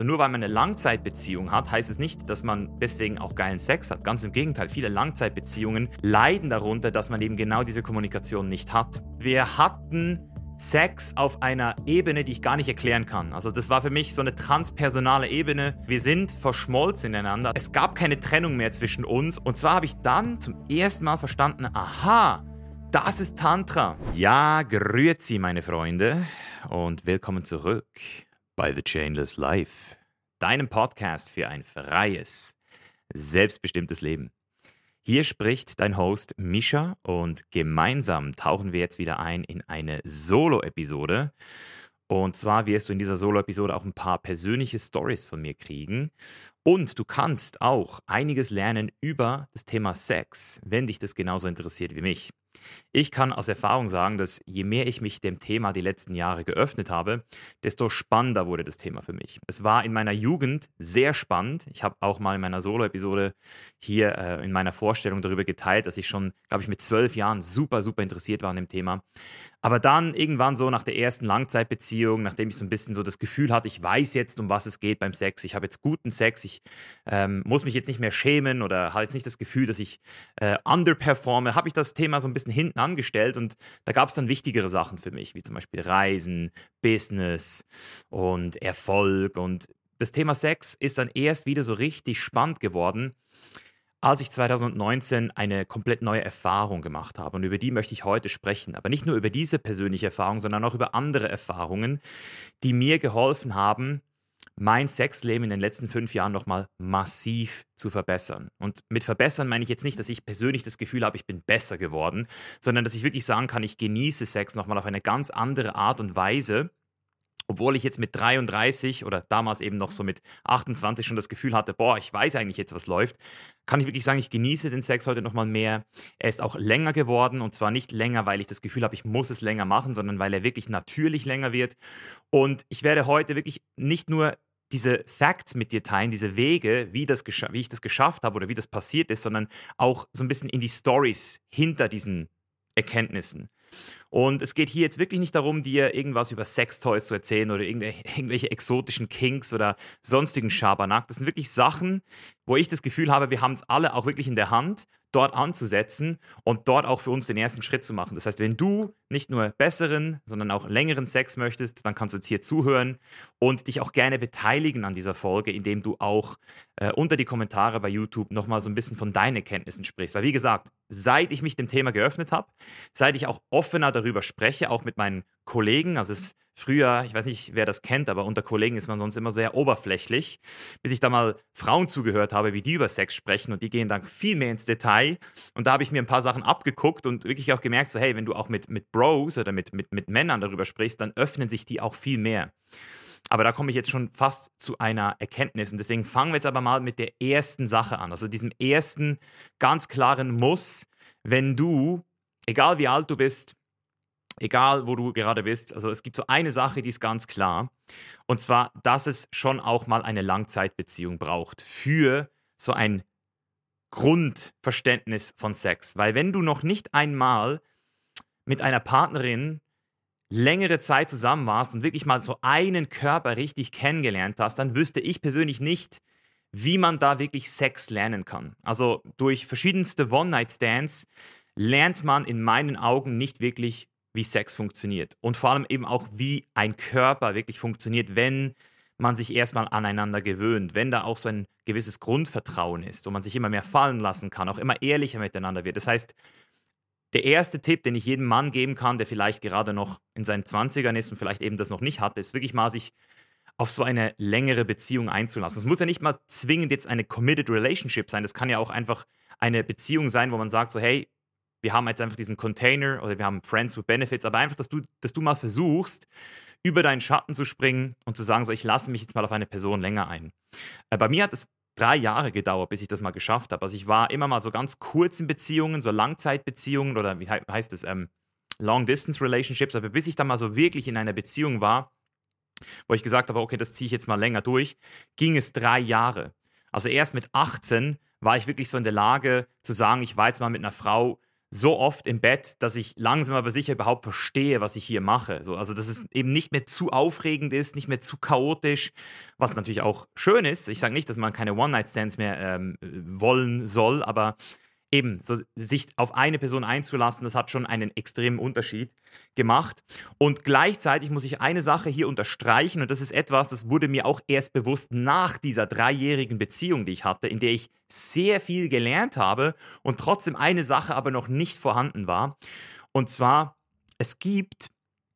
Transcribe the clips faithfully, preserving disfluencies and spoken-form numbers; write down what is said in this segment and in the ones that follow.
Nur weil man eine Langzeitbeziehung hat, heißt es nicht, dass man deswegen auch geilen Sex hat. Ganz im Gegenteil, viele Langzeitbeziehungen leiden darunter, dass man eben genau diese Kommunikation nicht hat. Wir hatten Sex auf einer Ebene, die ich gar nicht erklären kann. Also das war für mich so eine transpersonale Ebene. Wir sind verschmolzen ineinander. Es gab keine Trennung mehr zwischen uns. Und zwar habe ich dann zum ersten Mal verstanden, aha, das ist Tantra. Ja, grüezi, meine Freunde. Und willkommen zurück bei The Chainless Life, deinem Podcast für ein freies, selbstbestimmtes Leben. Hier spricht dein Host Mischa und gemeinsam tauchen wir jetzt wieder ein in eine Solo-Episode. Und zwar wirst du in dieser Solo-Episode auch ein paar persönliche Stories von mir kriegen. Und du kannst auch einiges lernen über das Thema Sex, wenn dich das genauso interessiert wie mich. Ich kann aus Erfahrung sagen, dass je mehr ich mich dem Thema die letzten Jahre geöffnet habe, desto spannender wurde das Thema für mich. Es war in meiner Jugend sehr spannend. Ich habe auch mal in meiner Solo-Episode hier äh, in meiner Vorstellung darüber geteilt, dass ich schon, glaube ich, mit zwölf Jahren super, super interessiert war an dem Thema. Aber dann irgendwann so nach der ersten Langzeitbeziehung, nachdem ich so ein bisschen so das Gefühl hatte, ich weiß jetzt, um was es geht beim Sex, ich habe jetzt guten Sex, ich ähm, muss mich jetzt nicht mehr schämen oder habe jetzt nicht das Gefühl, dass ich äh, underperforme, habe ich das Thema so ein bisschen hinten angestellt und da gab es dann wichtigere Sachen für mich, wie zum Beispiel Reisen, Business und Erfolg. Und das Thema Sex ist dann erst wieder so richtig spannend geworden, als ich zwanzig neunzehn eine komplett neue Erfahrung gemacht habe. Und über die möchte ich heute sprechen. Aber nicht nur über diese persönliche Erfahrung, sondern auch über andere Erfahrungen, die mir geholfen haben, mein Sexleben in den letzten fünf Jahren nochmal massiv zu verbessern. Und mit verbessern meine ich jetzt nicht, dass ich persönlich das Gefühl habe, ich bin besser geworden, sondern dass ich wirklich sagen kann, ich genieße Sex nochmal auf eine ganz andere Art und Weise, obwohl ich jetzt mit dreiunddreißig oder damals eben noch so mit achtundzwanzig schon das Gefühl hatte, boah, ich weiß eigentlich jetzt, was läuft, kann ich wirklich sagen, ich genieße den Sex heute nochmal mehr. Er ist auch länger geworden und zwar nicht länger, weil ich das Gefühl habe, ich muss es länger machen, sondern weil er wirklich natürlich länger wird. Und ich werde heute wirklich nicht nur diese Facts mit dir teilen, diese Wege, wie, das gescha- wie ich das geschafft habe oder wie das passiert ist, sondern auch so ein bisschen in die Stories hinter diesen Erkenntnissen. Und es geht hier jetzt wirklich nicht darum, dir irgendwas über Sextoys zu erzählen oder irgendwelche, irgendwelche exotischen Kinks oder sonstigen Schabernack. Das sind wirklich Sachen, wo ich das Gefühl habe, wir haben es alle auch wirklich in der Hand, dort anzusetzen und dort auch für uns den ersten Schritt zu machen. Das heißt, wenn du nicht nur besseren, sondern auch längeren Sex möchtest, dann kannst du jetzt hier zuhören und dich auch gerne beteiligen an dieser Folge, indem du auch äh, unter die Kommentare bei YouTube nochmal so ein bisschen von deinen Erkenntnissen sprichst. Weil wie gesagt, seit ich mich dem Thema geöffnet habe, seit ich auch offener darüber spreche, auch mit meinen Kollegen, also es früher, ich weiß nicht, wer das kennt, aber unter Kollegen ist man sonst immer sehr oberflächlich, bis ich da mal Frauen zugehört habe, wie die über Sex sprechen und die gehen dann viel mehr ins Detail und da habe ich mir ein paar Sachen abgeguckt und wirklich auch gemerkt, so hey, wenn du auch mit, mit Bros oder mit, mit, mit Männern darüber sprichst, dann öffnen sich die auch viel mehr. Aber da komme ich jetzt schon fast zu einer Erkenntnis und deswegen fangen wir jetzt aber mal mit der ersten Sache an, also diesem ersten ganz klaren Muss, wenn du, egal wie alt du bist, egal wo du gerade bist, also es gibt so eine Sache, die ist ganz klar. Und zwar, dass es schon auch mal eine Langzeitbeziehung braucht für so ein Grundverständnis von Sex. Weil wenn du noch nicht einmal mit einer Partnerin längere Zeit zusammen warst und wirklich mal so einen Körper richtig kennengelernt hast, dann wüsste ich persönlich nicht, wie man da wirklich Sex lernen kann. Also durch verschiedenste One-Night-Stands lernt man in meinen Augen nicht wirklich, wie Sex funktioniert. Und vor allem eben auch, wie ein Körper wirklich funktioniert, wenn man sich erstmal aneinander gewöhnt, wenn da auch so ein gewisses Grundvertrauen ist und man sich immer mehr fallen lassen kann, auch immer ehrlicher miteinander wird. Das heißt, der erste Tipp, den ich jedem Mann geben kann, der vielleicht gerade noch in seinen Zwanzigern ist und vielleicht eben das noch nicht hatte, ist wirklich mal sich auf so eine längere Beziehung einzulassen. Es muss ja nicht mal zwingend jetzt eine committed relationship sein, das kann ja auch einfach eine Beziehung sein, wo man sagt so, hey, wir haben jetzt einfach diesen Container oder wir haben Friends with Benefits, aber einfach, dass du, dass du mal versuchst, über deinen Schatten zu springen und zu sagen, so, ich lasse mich jetzt mal auf eine Person länger ein. Äh, bei mir hat es drei Jahre gedauert, bis ich das mal geschafft habe. Also ich war immer mal so ganz kurz in Beziehungen, so Langzeitbeziehungen oder wie he- heißt es, ähm, Long-Distance-Relationships, aber bis ich dann mal so wirklich in einer Beziehung war, wo ich gesagt habe, okay, das ziehe ich jetzt mal länger durch, ging es drei Jahre. Also erst mit achtzehn war ich wirklich so in der Lage zu sagen, ich war jetzt mal mit einer Frau so oft im Bett, dass ich langsam aber sicher überhaupt verstehe, was ich hier mache. So, also, dass es eben nicht mehr zu aufregend ist, nicht mehr zu chaotisch, was natürlich auch schön ist. Ich sage nicht, dass man keine One-Night-Stands mehr ähm, wollen soll, aber eben, so sich auf eine Person einzulassen, das hat schon einen extremen Unterschied gemacht. Und gleichzeitig muss ich eine Sache hier unterstreichen, und das ist etwas, das wurde mir auch erst bewusst nach dieser dreijährigen Beziehung, die ich hatte, in der ich sehr viel gelernt habe und trotzdem eine Sache aber noch nicht vorhanden war. Und zwar, es gibt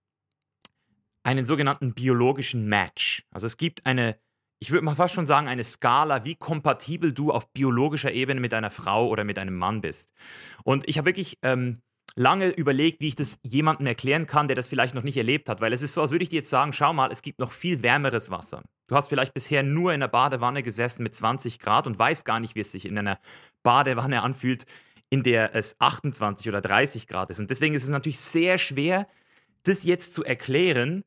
einen sogenannten biologischen Match. Also es gibt eine, ich würde mal fast schon sagen, eine Skala, wie kompatibel du auf biologischer Ebene mit einer Frau oder mit einem Mann bist. Und ich habe wirklich ähm, lange überlegt, wie ich das jemandem erklären kann, der das vielleicht noch nicht erlebt hat. Weil es ist so, als würde ich dir jetzt sagen, schau mal, es gibt noch viel wärmeres Wasser. Du hast vielleicht bisher nur in einer Badewanne gesessen mit zwanzig Grad und weißt gar nicht, wie es sich in einer Badewanne anfühlt, in der es achtundzwanzig oder dreißig Grad ist. Und deswegen ist es natürlich sehr schwer, das jetzt zu erklären,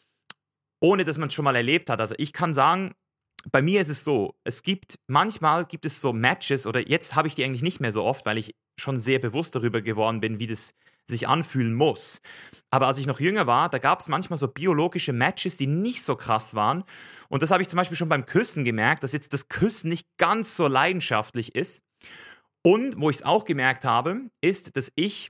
ohne dass man es schon mal erlebt hat. Also ich kann sagen, bei mir ist es so, es gibt, manchmal gibt es so Matches, oder jetzt habe ich die eigentlich nicht mehr so oft, weil ich schon sehr bewusst darüber geworden bin, wie das sich anfühlen muss. Aber als ich noch jünger war, da gab es manchmal so biologische Matches, die nicht so krass waren. Und das habe ich zum Beispiel schon beim Küssen gemerkt, dass jetzt das Küssen nicht ganz so leidenschaftlich ist. Und wo ich es auch gemerkt habe, ist, dass ich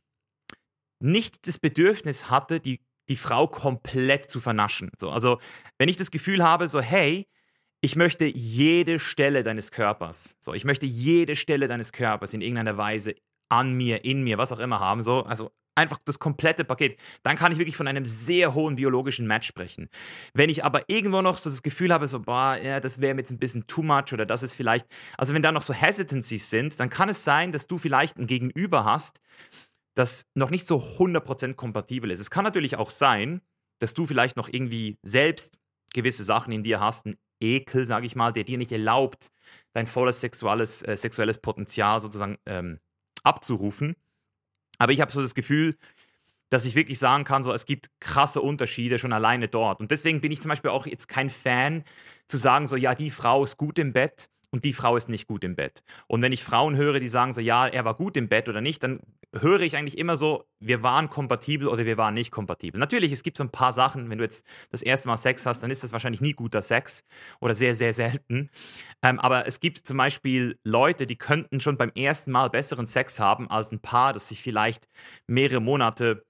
nicht das Bedürfnis hatte, die, die Frau komplett zu vernaschen. So, also wenn ich das Gefühl habe, so hey, ich möchte jede Stelle deines Körpers, so, ich möchte jede Stelle deines Körpers in irgendeiner Weise an mir, in mir, was auch immer haben, so, also einfach das komplette Paket, dann kann ich wirklich von einem sehr hohen biologischen Match sprechen. Wenn ich aber irgendwo noch so das Gefühl habe, so, boah, ja, das wäre mir jetzt ein bisschen too much oder das ist vielleicht, also wenn da noch so Hesitancies sind, dann kann es sein, dass du vielleicht ein Gegenüber hast, das noch nicht so hundert Prozent kompatibel ist. Es kann natürlich auch sein, dass du vielleicht noch irgendwie selbst gewisse Sachen in dir hast, ein Ekel, sage ich mal, der dir nicht erlaubt, dein volles sexuelles, äh, sexuelles Potenzial sozusagen ähm, abzurufen. Aber ich habe so das Gefühl, dass ich wirklich sagen kann, so, es gibt krasse Unterschiede schon alleine dort. Und deswegen bin ich zum Beispiel auch jetzt kein Fan, zu sagen, so, ja, die Frau ist gut im Bett und die Frau ist nicht gut im Bett. Und wenn ich Frauen höre, die sagen so, ja, er war gut im Bett oder nicht, dann höre ich eigentlich immer so, wir waren kompatibel oder wir waren nicht kompatibel. Natürlich, es gibt so ein paar Sachen, wenn du jetzt das erste Mal Sex hast, dann ist das wahrscheinlich nie guter Sex oder sehr, sehr selten. Ähm, aber es gibt zum Beispiel Leute, die könnten schon beim ersten Mal besseren Sex haben als ein Paar, das sich vielleicht mehrere Monate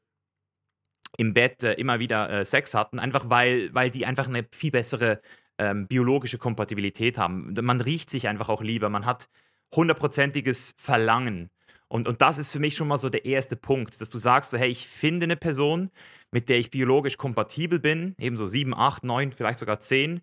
im Bett äh, immer wieder äh, Sex hatten, einfach weil, weil die einfach eine viel bessere ähm, biologische Kompatibilität haben. Man riecht sich einfach auch lieber, man hat hundertprozentiges Verlangen. Und, und das ist für mich schon mal so der erste Punkt, dass du sagst, so, hey, ich finde eine Person, mit der ich biologisch kompatibel bin, eben so sieben, acht, neun, vielleicht sogar zehn,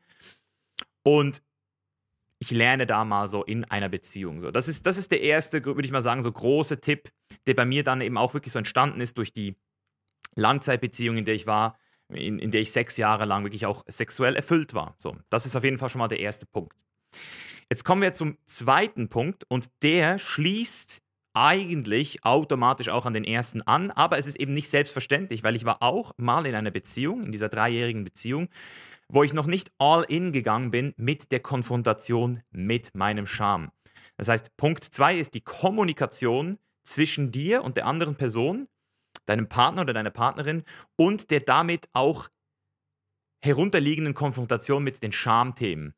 und ich lerne da mal so in einer Beziehung. So, das ist, das ist der erste, würde ich mal sagen, so große Tipp, der bei mir dann eben auch wirklich so entstanden ist durch die Langzeitbeziehung, in der ich war, in, in der ich sechs Jahre lang wirklich auch sexuell erfüllt war. So, das ist auf jeden Fall schon mal der erste Punkt. Jetzt kommen wir zum zweiten Punkt und der schließt eigentlich automatisch auch an den ersten an, aber es ist eben nicht selbstverständlich, weil ich war auch mal in einer Beziehung, in dieser dreijährigen Beziehung, wo ich noch nicht all in gegangen bin mit der Konfrontation mit meinem Scham. Das heißt, Punkt zwei ist die Kommunikation zwischen dir und der anderen Person, deinem Partner oder deiner Partnerin und der damit auch herunterliegenden Konfrontation mit den Schamthemen.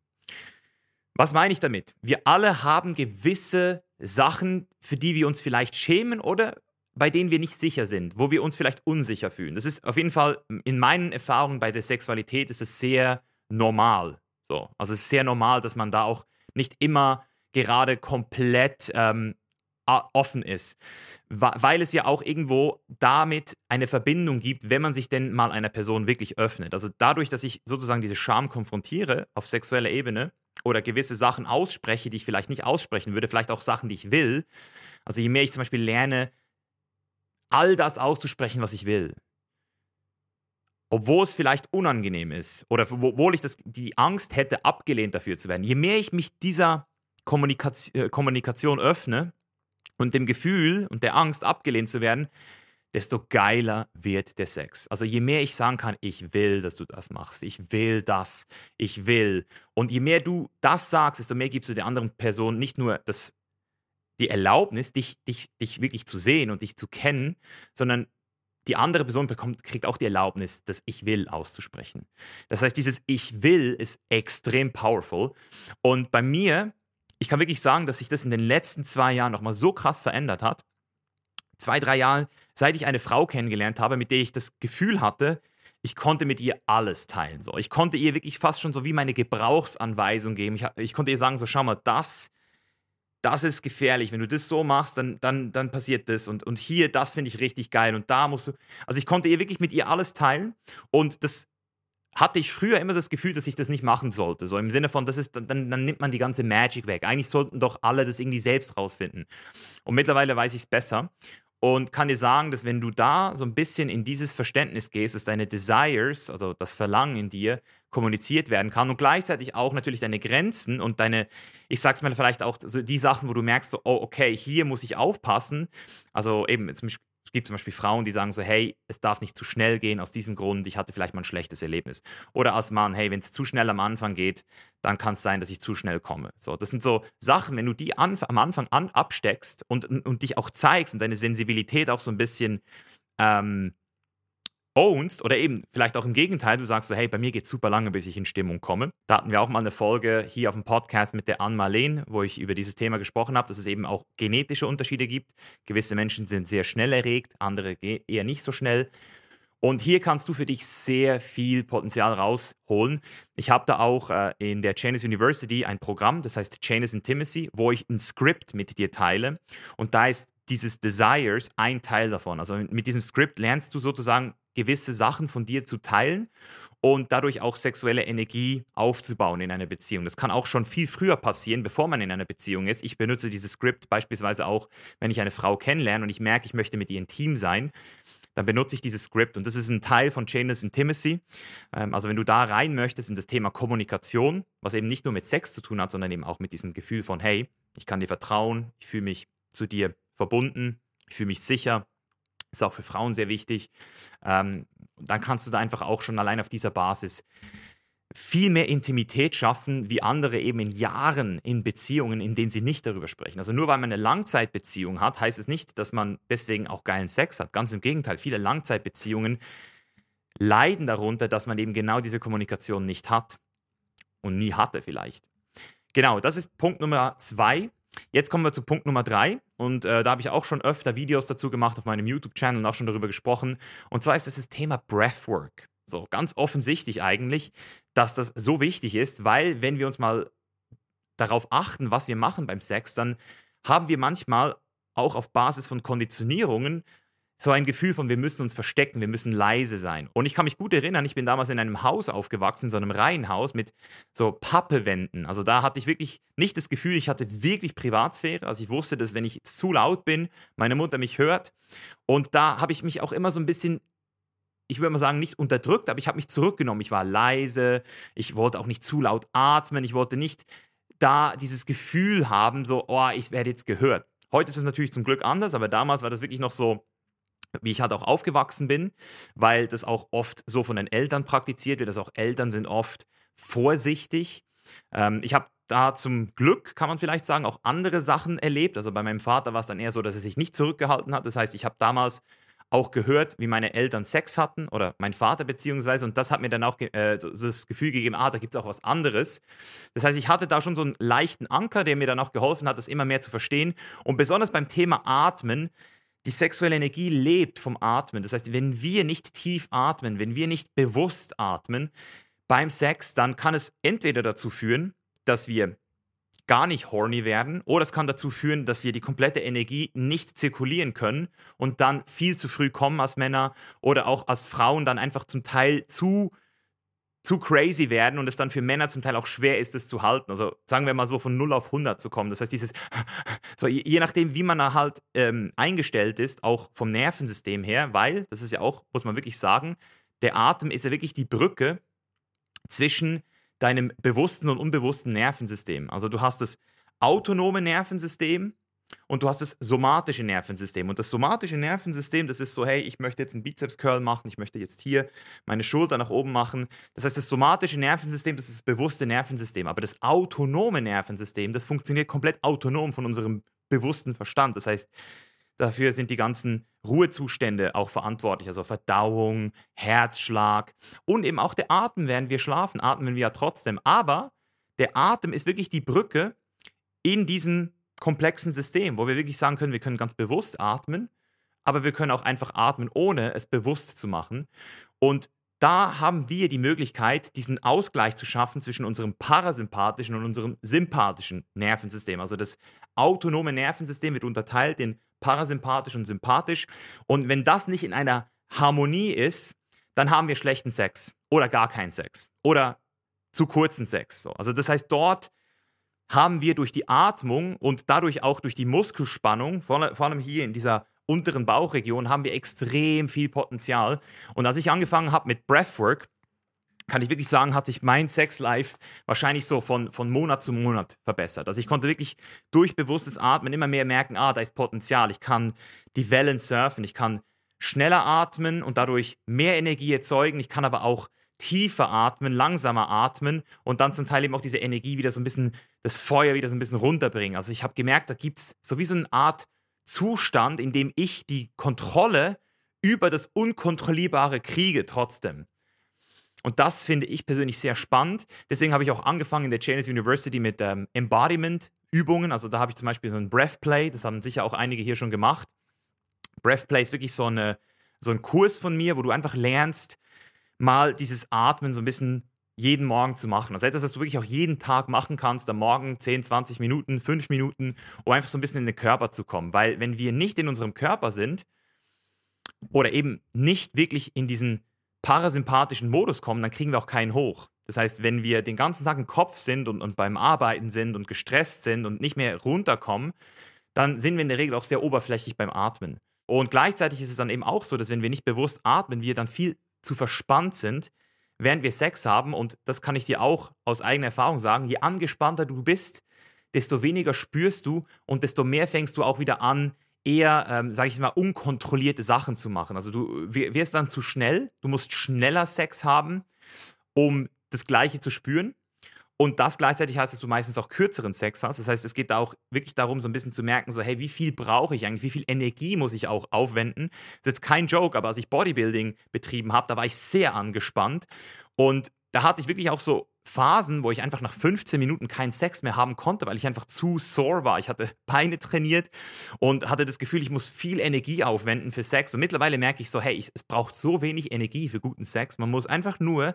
Was meine ich damit? Wir alle haben gewisse Sachen, für die wir uns vielleicht schämen oder bei denen wir nicht sicher sind, wo wir uns vielleicht unsicher fühlen. Das ist auf jeden Fall, in meinen Erfahrungen bei der Sexualität ist es sehr normal. So. Also es ist sehr normal, dass man da auch nicht immer gerade komplett ähm, offen ist, weil es ja auch irgendwo damit eine Verbindung gibt, wenn man sich denn mal einer Person wirklich öffnet. Also dadurch, dass ich sozusagen diese Scham konfrontiere auf sexueller Ebene oder gewisse Sachen ausspreche, die ich vielleicht nicht aussprechen würde, vielleicht auch Sachen, die ich will. Also je mehr ich zum Beispiel lerne, all das auszusprechen, was ich will, obwohl es vielleicht unangenehm ist oder obwohl ich das, die Angst hätte, abgelehnt dafür zu werden, je mehr ich mich dieser Kommunikation, Kommunikation öffne, und dem Gefühl und der Angst, abgelehnt zu werden, desto geiler wird der Sex. Also je mehr ich sagen kann, ich will, dass du das machst, ich will das, ich will. Und je mehr du das sagst, desto mehr gibst du der anderen Person nicht nur das die Erlaubnis, dich, dich, dich wirklich zu sehen und dich zu kennen, sondern die andere Person bekommt, kriegt auch die Erlaubnis, das Ich will auszusprechen. Das heißt, dieses Ich will ist extrem powerful. Und bei mir, ich kann wirklich sagen, dass sich das in den letzten zwei Jahren nochmal so krass verändert hat. Zwei, drei Jahre, seit ich eine Frau kennengelernt habe, mit der ich das Gefühl hatte, ich konnte mit ihr alles teilen. So. Ich konnte ihr wirklich fast schon so wie meine Gebrauchsanweisung geben. Ich, ich konnte ihr sagen, so schau mal, das das ist gefährlich. Wenn du das so machst, dann, dann, dann passiert das. Und, und hier, das finde ich richtig geil. Und da musst du. Also ich konnte ihr wirklich mit ihr alles teilen. Und das hatte ich früher immer das Gefühl, dass ich das nicht machen sollte. So im Sinne von, das ist, dann, dann nimmt man die ganze Magic weg. Eigentlich sollten doch alle das irgendwie selbst rausfinden. Und mittlerweile weiß ich es besser. Und kann dir sagen, dass wenn du da so ein bisschen in dieses Verständnis gehst, dass deine Desires, also das Verlangen in dir, kommuniziert werden kann und gleichzeitig auch natürlich deine Grenzen und deine, ich sag's mal vielleicht auch so die Sachen, wo du merkst, so, oh, okay, hier muss ich aufpassen. Also eben, zum Beispiel, es gibt zum Beispiel Frauen, die sagen so, hey, es darf nicht zu schnell gehen aus diesem Grund, ich hatte vielleicht mal ein schlechtes Erlebnis. Oder als Mann, hey, wenn es zu schnell am Anfang geht, dann kann es sein, dass ich zu schnell komme. So, das sind so Sachen, wenn du die an, am Anfang an absteckst und, und dich auch zeigst und deine Sensibilität auch so ein bisschen ähm, ownst oder eben vielleicht auch im Gegenteil, du sagst so, hey, bei mir geht es super lange, bis ich in Stimmung komme. Da hatten wir auch mal eine Folge hier auf dem Podcast mit der Ann-Marleen, wo ich über dieses Thema gesprochen habe, dass es eben auch genetische Unterschiede gibt. Gewisse Menschen sind sehr schnell erregt, andere eher nicht so schnell. Und hier kannst du für dich sehr viel Potenzial rausholen. Ich habe da auch äh, in der Janus University ein Programm, das heißt Janus Intimacy, wo ich ein Skript mit dir teile. Und da ist dieses Desires ein Teil davon. Also mit diesem Skript lernst du sozusagen gewisse Sachen von dir zu teilen und dadurch auch sexuelle Energie aufzubauen in einer Beziehung. Das kann auch schon viel früher passieren, bevor man in einer Beziehung ist. Ich benutze dieses Skript beispielsweise auch, wenn ich eine Frau kennenlerne und ich merke, ich möchte mit ihr intim sein, dann benutze ich dieses Skript und das ist ein Teil von Janus Intimacy. Ähm, also wenn du da rein möchtest in das Thema Kommunikation, was eben nicht nur mit Sex zu tun hat, sondern eben auch mit diesem Gefühl von, hey, ich kann dir vertrauen, ich fühle mich zu dir verbunden, ich fühle mich sicher, ist auch für Frauen sehr wichtig, ähm, dann kannst du da einfach auch schon allein auf dieser Basis viel mehr Intimität schaffen, wie andere eben in Jahren in Beziehungen, in denen sie nicht darüber sprechen. Also nur weil man eine Langzeitbeziehung hat, heißt es nicht, dass man deswegen auch geilen Sex hat. Ganz im Gegenteil, viele Langzeitbeziehungen leiden darunter, dass man eben genau diese Kommunikation nicht hat und nie hatte vielleicht. Genau, das ist Punkt Nummer zwei. Jetzt kommen wir zu Punkt Nummer drei und äh, da habe ich auch schon öfter Videos dazu gemacht auf meinem YouTube-Channel und auch schon darüber gesprochen. Und zwar ist das das Thema Breathwork. So ganz offensichtlich eigentlich, dass das so wichtig ist, weil wenn wir uns mal darauf achten, was wir machen beim Sex, dann haben wir manchmal auch auf Basis von Konditionierungen so ein Gefühl von, wir müssen uns verstecken, wir müssen leise sein. Und ich kann mich gut erinnern, ich bin damals in einem Haus aufgewachsen, in so einem Reihenhaus mit so Pappewänden. Also da hatte ich wirklich nicht das Gefühl, ich hatte wirklich Privatsphäre. Also ich wusste, dass wenn ich zu laut bin, meine Mutter mich hört. Und da habe ich mich auch immer so ein bisschen, ich würde mal sagen, nicht unterdrückt, aber ich habe mich zurückgenommen. Ich war leise, ich wollte auch nicht zu laut atmen, ich wollte nicht da dieses Gefühl haben, so, oh, ich werde jetzt gehört. Heute ist es natürlich zum Glück anders, aber damals war das wirklich noch so, wie ich halt auch aufgewachsen bin, weil das auch oft so von den Eltern praktiziert wird, dass auch Eltern sind oft vorsichtig. Ähm, ich habe da zum Glück, kann man vielleicht sagen, auch andere Sachen erlebt. Also bei meinem Vater war es dann eher so, dass er sich nicht zurückgehalten hat. Das heißt, ich habe damals auch gehört, wie meine Eltern Sex hatten oder mein Vater beziehungsweise und das hat mir dann auch äh, das Gefühl gegeben, ah, da gibt es auch was anderes. Das heißt, ich hatte da schon so einen leichten Anker, der mir dann auch geholfen hat, das immer mehr zu verstehen und besonders beim Thema Atmen, die sexuelle Energie lebt vom Atmen. Das heißt, wenn wir nicht tief atmen, wenn wir nicht bewusst atmen beim Sex, dann kann es entweder dazu führen, dass wir gar nicht horny werden oder es kann dazu führen, dass wir die komplette Energie nicht zirkulieren können und dann viel zu früh kommen als Männer oder auch als Frauen dann einfach zum Teil zu zu crazy werden und es dann für Männer zum Teil auch schwer ist, das zu halten. Also sagen wir mal so von null auf hundert zu kommen. Das heißt, dieses, so je, je nachdem, wie man da halt ähm, eingestellt ist, auch vom Nervensystem her, weil, das ist ja auch, muss man wirklich sagen, der Atem ist ja wirklich die Brücke zwischen deinem bewussten und unbewussten Nervensystem. Also du hast das autonome Nervensystem und du hast das somatische Nervensystem. Und das somatische Nervensystem, das ist so, hey, ich möchte jetzt einen Bizeps-Curl machen, ich möchte jetzt hier meine Schulter nach oben machen. Das heißt, das somatische Nervensystem, das ist das bewusste Nervensystem. Aber das autonome Nervensystem, das funktioniert komplett autonom von unserem bewussten Verstand. Das heißt, dafür sind die ganzen Ruhezustände auch verantwortlich, also Verdauung, Herzschlag und eben auch der Atem, während wir schlafen, atmen wir ja trotzdem. Aber der Atem ist wirklich die Brücke in diesem komplexen System, wo wir wirklich sagen können, wir können ganz bewusst atmen, aber wir können auch einfach atmen, ohne es bewusst zu machen. Und da haben wir die Möglichkeit, diesen Ausgleich zu schaffen zwischen unserem parasympathischen und unserem sympathischen Nervensystem. Also das autonome Nervensystem wird unterteilt in parasympathisch und sympathisch. Und wenn das nicht in einer Harmonie ist, dann haben wir schlechten Sex oder gar keinen Sex oder zu kurzen Sex. So. Also das heißt, dort haben wir durch die Atmung und dadurch auch durch die Muskelspannung, vor, vor allem hier in dieser unteren Bauchregion, haben wir extrem viel Potenzial. Und als ich angefangen habe mit Breathwork, kann ich wirklich sagen, hat sich mein Sexlife wahrscheinlich so von, von Monat zu Monat verbessert. Also ich konnte wirklich durch bewusstes Atmen immer mehr merken, ah, da ist Potenzial. Ich kann die Wellen surfen, ich kann schneller atmen und dadurch mehr Energie erzeugen. Ich kann aber auch tiefer atmen, langsamer atmen und dann zum Teil eben auch diese Energie wieder so ein bisschen, das Feuer wieder so ein bisschen runterbringen. Also ich habe gemerkt, da gibt es so wie so eine Art Zustand, in dem ich die Kontrolle über das Unkontrollierbare kriege trotzdem. Und das finde ich persönlich sehr spannend. Deswegen habe ich auch angefangen in der Janus University mit ähm, Embodiment-Übungen. Also da habe ich zum Beispiel so ein Breath Play, das haben sicher auch einige hier schon gemacht. Breath Play ist wirklich so, eine, so ein Kurs von mir, wo du einfach lernst, mal dieses Atmen so ein bisschen jeden Morgen zu machen. Also etwas, das du wirklich auch jeden Tag machen kannst, am Morgen zehn, zwanzig Minuten, fünf Minuten, um einfach so ein bisschen in den Körper zu kommen. Weil wenn wir nicht in unserem Körper sind oder eben nicht wirklich in diesen parasympathischen Modus kommen, dann kriegen wir auch keinen hoch. Das heißt, wenn wir den ganzen Tag im Kopf sind und, und beim Arbeiten sind und gestresst sind und nicht mehr runterkommen, dann sind wir in der Regel auch sehr oberflächlich beim Atmen. Und gleichzeitig ist es dann eben auch so, dass wenn wir nicht bewusst atmen, wir dann viel zu verspannt sind, während wir Sex haben. Und das kann ich dir auch aus eigener Erfahrung sagen, je angespannter du bist, desto weniger spürst du und desto mehr fängst du auch wieder an, eher, ähm, sage ich mal, unkontrollierte Sachen zu machen. Also du wirst dann zu schnell, du musst schneller Sex haben, um das Gleiche zu spüren. Und das gleichzeitig heißt, dass du meistens auch kürzeren Sex hast. Das heißt, es geht da auch wirklich darum, so ein bisschen zu merken, so, hey, wie viel brauche ich eigentlich? Wie viel Energie muss ich auch aufwenden? Das ist jetzt kein Joke, aber als ich Bodybuilding betrieben habe, da war ich sehr angespannt. Und da hatte ich wirklich auch so Phasen, wo ich einfach nach fünfzehn Minuten keinen Sex mehr haben konnte, weil ich einfach zu sore war. Ich hatte Beine trainiert und hatte das Gefühl, ich muss viel Energie aufwenden für Sex. Und mittlerweile merke ich so, hey, ich, es braucht so wenig Energie für guten Sex. Man muss einfach nur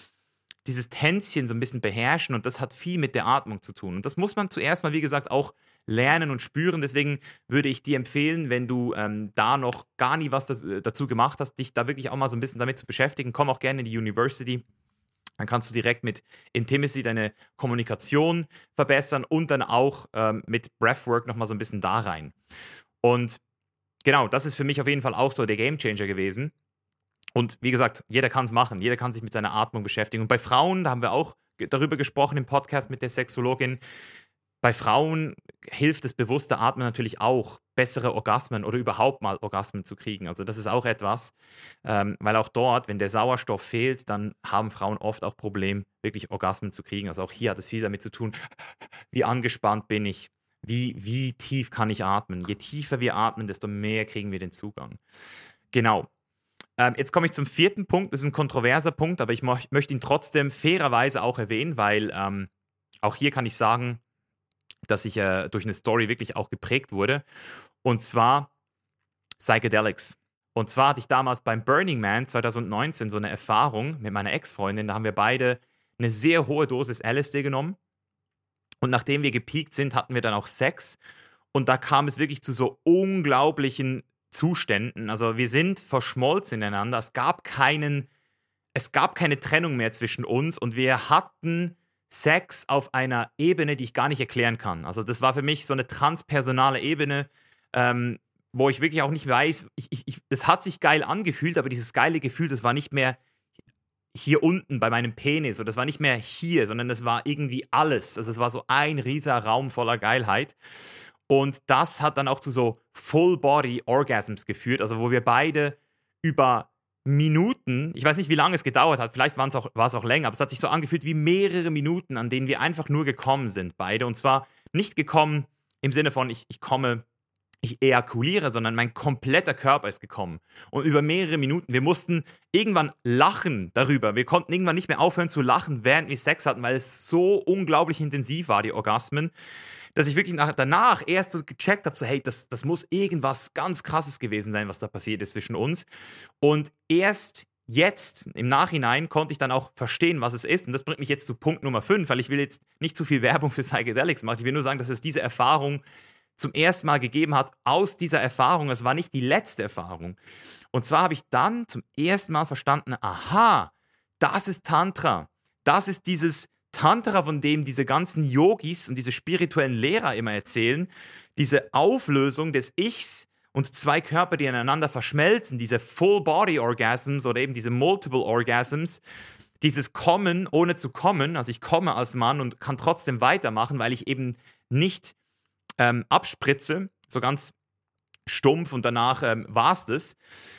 dieses Tänzchen so ein bisschen beherrschen und das hat viel mit der Atmung zu tun. Und das muss man zuerst mal, wie gesagt, auch lernen und spüren. Deswegen würde ich dir empfehlen, wenn du ähm, da noch gar nie was dazu gemacht hast, dich da wirklich auch mal so ein bisschen damit zu beschäftigen. Komm auch gerne in die University. Dann kannst du direkt mit Intimacy deine Kommunikation verbessern und dann auch ähm, mit Breathwork nochmal so ein bisschen da rein. Und genau, das ist für mich auf jeden Fall auch so der Gamechanger gewesen. Und wie gesagt, jeder kann es machen, jeder kann sich mit seiner Atmung beschäftigen. Und bei Frauen, da haben wir auch darüber gesprochen im Podcast mit der Sexologin, bei Frauen hilft das bewusste Atmen natürlich auch, bessere Orgasmen oder überhaupt mal Orgasmen zu kriegen. Also das ist auch etwas, ähm, weil auch dort, wenn der Sauerstoff fehlt, dann haben Frauen oft auch Probleme, wirklich Orgasmen zu kriegen. Also auch hier hat es viel damit zu tun, wie angespannt bin ich, wie, wie tief kann ich atmen. Je tiefer wir atmen, desto mehr kriegen wir den Zugang. Genau. Ähm, jetzt komme ich zum vierten Punkt. Das ist ein kontroverser Punkt, aber ich mo- möchte ihn trotzdem fairerweise auch erwähnen, weil ähm, auch hier kann ich sagen, dass ich äh, durch eine Story wirklich auch geprägt wurde. Und zwar Psychedelics. Und zwar hatte ich damals beim Burning Man zwanzig neunzehn so eine Erfahrung mit meiner Ex-Freundin. Da haben wir beide eine sehr hohe Dosis L S D genommen. Und nachdem wir gepiekt sind, hatten wir dann auch Sex. Und da kam es wirklich zu so unglaublichen Zuständen. Also wir sind verschmolzen ineinander. Es gab keinen, es gab keine Trennung mehr zwischen uns und wir hatten Sex auf einer Ebene, die ich gar nicht erklären kann. Also das war für mich so eine transpersonale Ebene, ähm, wo ich wirklich auch nicht weiß, ich, ich, ich, es hat sich geil angefühlt, aber dieses geile Gefühl, das war nicht mehr hier unten bei meinem Penis oder das war nicht mehr hier, sondern das war irgendwie alles. Also es war so ein rieser Raum voller Geilheit. Und das hat dann auch zu so Full-Body-Orgasms geführt, also wo wir beide über Minuten, ich weiß nicht, wie lange es gedauert hat, vielleicht war es auch, war es auch länger, aber es hat sich so angefühlt wie mehrere Minuten, an denen wir einfach nur gekommen sind, beide. Und zwar nicht gekommen im Sinne von, ich, ich komme, ich ejakuliere, sondern mein kompletter Körper ist gekommen. Und über mehrere Minuten, wir mussten irgendwann lachen darüber. Wir konnten irgendwann nicht mehr aufhören zu lachen, während wir Sex hatten, weil es so unglaublich intensiv war, die Orgasmen, dass ich wirklich nach, danach erst so gecheckt habe, so hey, das, das muss irgendwas ganz Krasses gewesen sein, was da passiert ist zwischen uns. Und erst jetzt, im Nachhinein, konnte ich dann auch verstehen, was es ist. Und das bringt mich jetzt zu Punkt Nummer fünf, weil ich will jetzt nicht zu viel Werbung für Psychedelics machen. Ich will nur sagen, dass es diese Erfahrung zum ersten Mal gegeben hat. Aus dieser Erfahrung, es war nicht die letzte Erfahrung. Und zwar habe ich dann zum ersten Mal verstanden, aha, das ist Tantra. Das ist dieses Tantra, von dem diese ganzen Yogis und diese spirituellen Lehrer immer erzählen, diese Auflösung des Ichs und zwei Körper, die ineinander verschmelzen, diese Full-Body-Orgasms oder eben diese Multiple-Orgasms, dieses Kommen ohne zu kommen, also ich komme als Mann und kann trotzdem weitermachen, weil ich eben nicht ähm, abspritze, so ganz stumpf und danach ähm, war es das.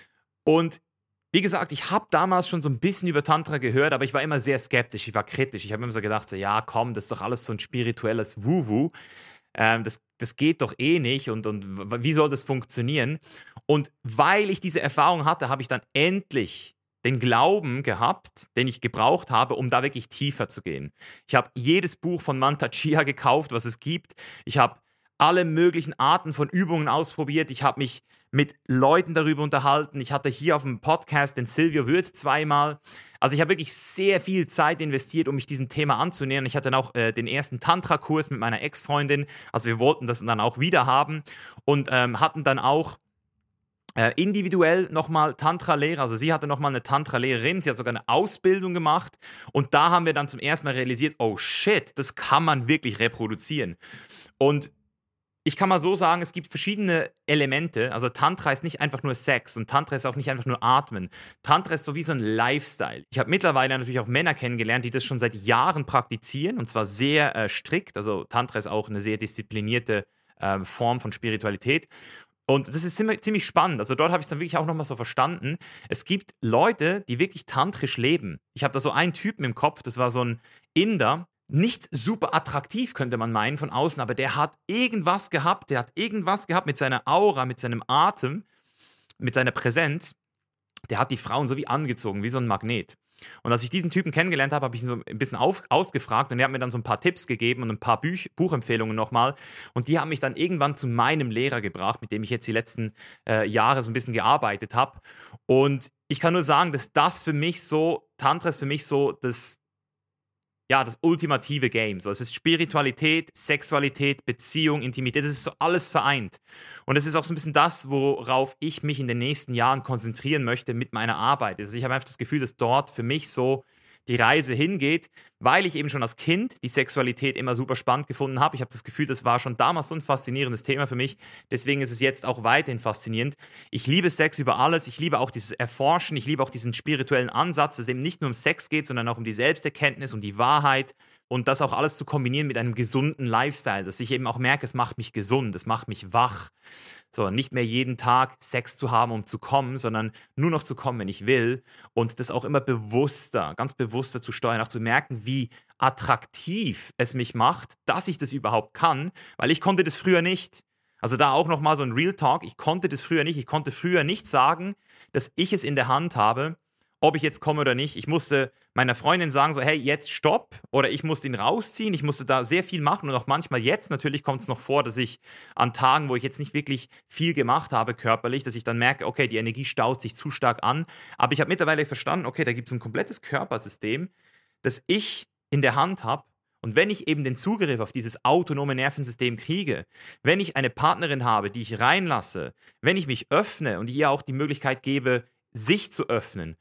Und wie gesagt, ich habe damals schon so ein bisschen über Tantra gehört, aber ich war immer sehr skeptisch, ich war kritisch. Ich habe immer so gedacht, so, ja komm, das ist doch alles so ein spirituelles Wuhu. Ähm, das, das geht doch eh nicht und, und wie soll das funktionieren? Und weil ich diese Erfahrung hatte, habe ich dann endlich den Glauben gehabt, den ich gebraucht habe, um da wirklich tiefer zu gehen. Ich habe jedes Buch von Mantak Chia gekauft, was es gibt. Ich habe alle möglichen Arten von Übungen ausprobiert. Ich habe mich mit Leuten darüber unterhalten. Ich hatte hier auf dem Podcast den Silvio Würth zweimal. Also ich habe wirklich sehr viel Zeit investiert, um mich diesem Thema anzunähern. Ich hatte dann auch äh, den ersten Tantra-Kurs mit meiner Ex-Freundin. Also wir wollten das dann auch wieder haben und ähm, hatten dann auch äh, individuell nochmal Tantra-Lehrer. Also sie hatte nochmal eine Tantra-Lehrerin. Sie hat sogar eine Ausbildung gemacht. Und da haben wir dann zum ersten Mal realisiert, oh shit, das kann man wirklich reproduzieren. Und ich kann mal so sagen, es gibt verschiedene Elemente. Also Tantra ist nicht einfach nur Sex und Tantra ist auch nicht einfach nur Atmen. Tantra ist so wie so ein Lifestyle. Ich habe mittlerweile natürlich auch Männer kennengelernt, die das schon seit Jahren praktizieren und zwar sehr äh, strikt. Also Tantra ist auch eine sehr disziplinierte äh, Form von Spiritualität. Und das ist ziemlich, ziemlich spannend. Also dort habe ich es dann wirklich auch nochmal so verstanden. Es gibt Leute, die wirklich tantrisch leben. Ich habe da so einen Typen im Kopf, das war so ein Inder, nicht super attraktiv, könnte man meinen, von außen, aber der hat irgendwas gehabt, der hat irgendwas gehabt mit seiner Aura, mit seinem Atem, mit seiner Präsenz. Der hat die Frauen so wie angezogen, wie so ein Magnet. Und als ich diesen Typen kennengelernt habe, habe ich ihn so ein bisschen auf, ausgefragt und er hat mir dann so ein paar Tipps gegeben und ein paar Büch, Buchempfehlungen nochmal. Und die haben mich dann irgendwann zu meinem Lehrer gebracht, mit dem ich jetzt die letzten äh, Jahre so ein bisschen gearbeitet habe. Und ich kann nur sagen, dass das für mich so, Tantra ist für mich so das ja, das ultimative Game. So, es ist Spiritualität, Sexualität, Beziehung, Intimität, das ist so alles vereint. Und es ist auch so ein bisschen das, worauf ich mich in den nächsten Jahren konzentrieren möchte mit meiner Arbeit. Also ich habe einfach das Gefühl, dass dort für mich so die Reise hingeht, weil ich eben schon als Kind die Sexualität immer super spannend gefunden habe. Ich habe das Gefühl, das war schon damals so ein faszinierendes Thema für mich. Deswegen ist es jetzt auch weiterhin faszinierend. Ich liebe Sex über alles. Ich liebe auch dieses Erforschen. Ich liebe auch diesen spirituellen Ansatz, dass es eben nicht nur um Sex geht, sondern auch um die Selbsterkenntnis, um die Wahrheit. Und das auch alles zu kombinieren mit einem gesunden Lifestyle, dass ich eben auch merke, es macht mich gesund, es macht mich wach. So, nicht mehr jeden Tag Sex zu haben, um zu kommen, sondern nur noch zu kommen, wenn ich will. Und das auch immer bewusster, ganz bewusster zu steuern, auch zu merken, wie attraktiv es mich macht, dass ich das überhaupt kann, weil ich konnte das früher nicht. Also da auch nochmal so ein Real Talk, ich konnte das früher nicht. Ich konnte früher nicht sagen, dass ich es in der Hand habe, ob ich jetzt komme oder nicht. Ich musste meiner Freundin sagen, so hey, jetzt stopp. Oder ich musste ihn rausziehen. Ich musste da sehr viel machen. Und auch manchmal jetzt natürlich kommt es noch vor, dass ich an Tagen, wo ich jetzt nicht wirklich viel gemacht habe körperlich, dass ich dann merke, okay, die Energie staut sich zu stark an. Aber ich habe mittlerweile verstanden, okay, da gibt es ein komplettes Körpersystem, das ich in der Hand habe. Und wenn ich eben den Zugriff auf dieses autonome Nervensystem kriege, wenn ich eine Partnerin habe, die ich reinlasse, wenn ich mich öffne und ihr auch die Möglichkeit gebe, sich zu öffnen,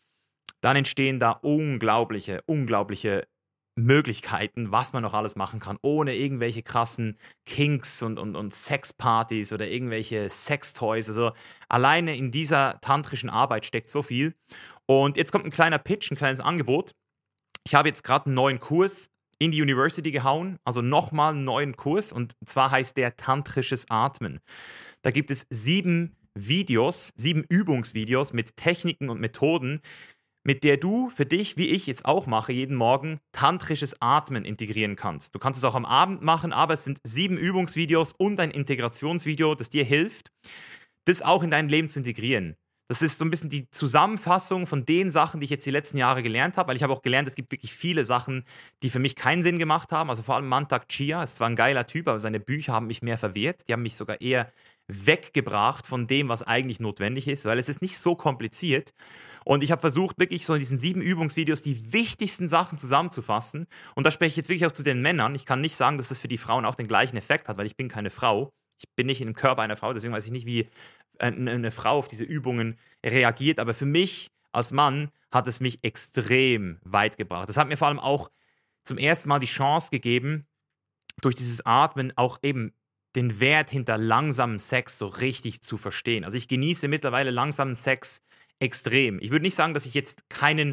dann entstehen da unglaubliche, unglaubliche Möglichkeiten, was man noch alles machen kann, ohne irgendwelche krassen Kinks und, und, und Sexpartys oder irgendwelche Sextoys. Also alleine in dieser tantrischen Arbeit steckt so viel. Und jetzt kommt ein kleiner Pitch, ein kleines Angebot. Ich habe jetzt gerade einen neuen Kurs in die University gehauen, also nochmal einen neuen Kurs, und zwar heißt der Tantrisches Atmen. Da gibt es sieben Videos, sieben Übungsvideos mit Techniken und Methoden, mit der du für dich, wie ich jetzt auch mache, jeden Morgen tantrisches Atmen integrieren kannst. Du kannst es auch am Abend machen, aber es sind sieben Übungsvideos und ein Integrationsvideo, das dir hilft, das auch in dein Leben zu integrieren. Das ist so ein bisschen die Zusammenfassung von den Sachen, die ich jetzt die letzten Jahre gelernt habe, weil ich habe auch gelernt, es gibt wirklich viele Sachen, die für mich keinen Sinn gemacht haben. Also vor allem Mantak Chia ist zwar ein geiler Typ, aber seine Bücher haben mich mehr verwehrt. Die haben mich sogar eher weggebracht von dem, was eigentlich notwendig ist, weil es ist nicht so kompliziert. Und ich habe versucht, wirklich so in diesen sieben Übungsvideos die wichtigsten Sachen zusammenzufassen. Und da spreche ich jetzt wirklich auch zu den Männern. Ich kann nicht sagen, dass das für die Frauen auch den gleichen Effekt hat, weil ich bin keine Frau. Ich bin nicht in dem Körper einer Frau, deswegen weiß ich nicht, wie eine Frau auf diese Übungen reagiert. Aber für mich als Mann hat es mich extrem weit gebracht. Das hat mir vor allem auch zum ersten Mal die Chance gegeben, durch dieses Atmen auch eben den Wert hinter langsamem Sex so richtig zu verstehen. Also ich genieße mittlerweile langsamen Sex extrem. Ich würde nicht sagen, dass ich jetzt keinen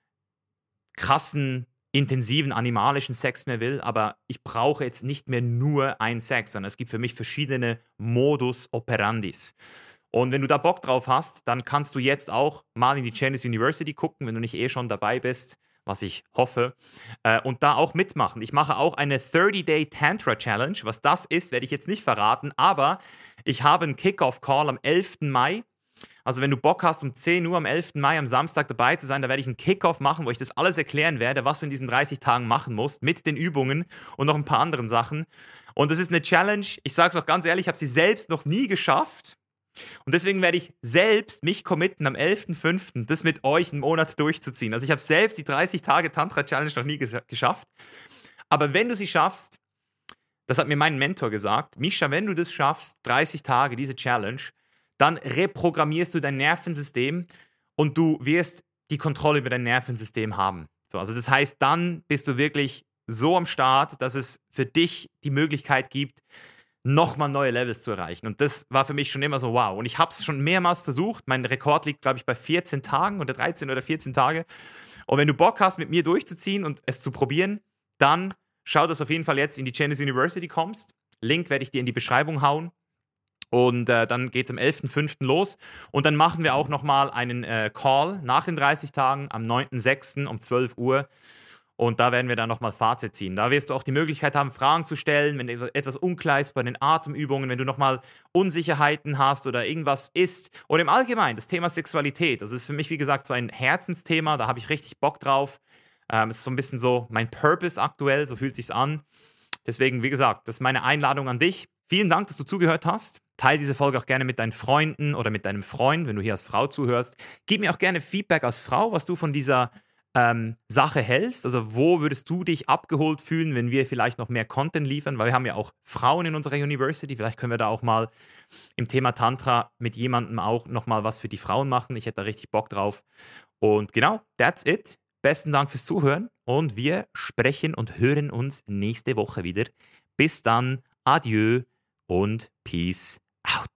krassen, intensiven, animalischen Sex mehr will, aber ich brauche jetzt nicht mehr nur einen Sex, sondern es gibt für mich verschiedene Modus operandis. Und wenn du da Bock drauf hast, dann kannst du jetzt auch mal in die Chanice University gucken, wenn du nicht eh schon dabei bist, was ich hoffe, äh, und da auch mitmachen. Ich mache auch eine thirty-Day Tantra Challenge. Was das ist, werde ich jetzt nicht verraten, aber ich habe einen Kickoff-Call am elften Mai. Also wenn du Bock hast, um zehn Uhr am elften Mai am Samstag dabei zu sein, da werde ich einen Kickoff machen, wo ich das alles erklären werde, was du in diesen dreißig Tagen machen musst, mit den Übungen und noch ein paar anderen Sachen. Und das ist eine Challenge, ich sage es auch ganz ehrlich, ich habe sie selbst noch nie geschafft. Und deswegen werde ich selbst mich committen, am elften fünften das mit euch einen Monat durchzuziehen. Also ich habe selbst die dreißig Tage Tantra-Challenge noch nie ges- geschafft. Aber wenn du sie schaffst, das hat mir mein Mentor gesagt, Mischa, wenn du das schaffst, dreißig Tage, diese Challenge, dann reprogrammierst du dein Nervensystem und du wirst die Kontrolle über dein Nervensystem haben. So, also das heißt, dann bist du wirklich so am Start, dass es für dich die Möglichkeit gibt, nochmal neue Levels zu erreichen. Und das war für mich schon immer so, wow. Und ich habe es schon mehrmals versucht. Mein Rekord liegt, glaube ich, bei vierzehn Tagen oder dreizehn oder vierzehn Tage. Und wenn du Bock hast, mit mir durchzuziehen und es zu probieren, dann schau, dass du auf jeden Fall jetzt in die Chanice University kommst. Link werde ich dir in die Beschreibung hauen. Und äh, dann geht es am elften fünften los. Und dann machen wir auch nochmal einen äh, Call nach den dreißig Tagen am neunten sechsten um zwölf Uhr. Und da werden wir dann nochmal Fazit ziehen. Da wirst du auch die Möglichkeit haben, Fragen zu stellen, wenn etwas unklar ist bei den Atemübungen, wenn du nochmal Unsicherheiten hast oder irgendwas ist. Oder im Allgemeinen, das Thema Sexualität. Das ist für mich, wie gesagt, so ein Herzensthema. Da habe ich richtig Bock drauf. Ähm, es ist so ein bisschen so mein Purpose aktuell, so fühlt es sich an. Deswegen, wie gesagt, das ist meine Einladung an dich. Vielen Dank, dass du zugehört hast. Teile diese Folge auch gerne mit deinen Freunden oder mit deinem Freund, wenn du hier als Frau zuhörst. Gib mir auch gerne Feedback als Frau, was du von dieser Ähm, Sache hältst. Also wo würdest du dich abgeholt fühlen, wenn wir vielleicht noch mehr Content liefern, weil wir haben ja auch Frauen in unserer University, vielleicht können wir da auch mal im Thema Tantra mit jemandem auch nochmal was für die Frauen machen. Ich hätte da richtig Bock drauf. Und genau, that's it. Besten Dank fürs Zuhören und wir sprechen und hören uns nächste Woche wieder. Bis dann, adieu und peace out.